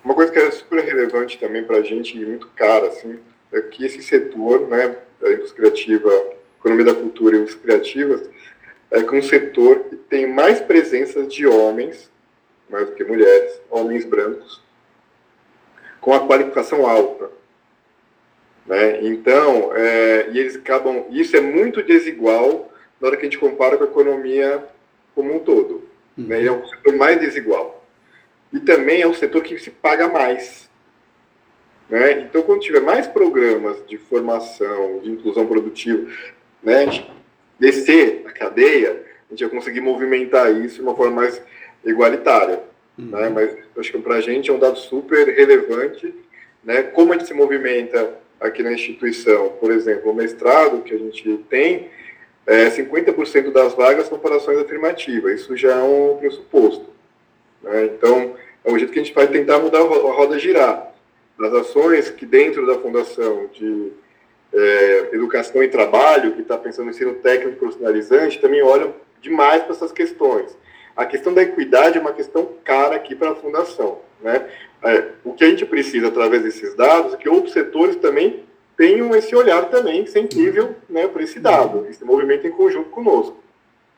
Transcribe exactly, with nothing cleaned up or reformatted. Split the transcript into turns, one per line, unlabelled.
Uma coisa que é super relevante também para a gente e muito cara, assim, é que esse setor, né, da indústria criativa, economia da cultura e indústria criativas, é que um setor que tem mais presença de homens, mais do que mulheres, homens brancos, com a qualificação alta. Né? Então, é, e eles acabam, isso é muito desigual na hora que a gente compara com a economia como um todo. Uhum. Né? Ele é o setor mais desigual. E também é o setor que se paga mais. Né? Então, quando tiver mais programas de formação, de inclusão produtiva, né, a gente descer a cadeia, a gente vai conseguir movimentar isso de uma forma mais igualitária. Uhum. Né? Mas acho que para a gente é um dado super relevante, né? Como a gente se movimenta aqui na instituição. Por exemplo, o mestrado que a gente tem, é, cinquenta por cento das vagas são para ações afirmativas. Isso já é um pressuposto. Né? Então, é um jeito que a gente vai tentar mudar a roda girar. Das ações que dentro da Fundação de é, Educação e Trabalho, que está pensando no ensino técnico profissionalizante, também olham demais para essas questões. A questão da equidade é uma questão cara aqui para a Fundação. Né? É, o que a gente precisa, através desses dados, é que outros setores também tenham esse olhar também sensível, né, para esse dado, esse movimento em conjunto conosco.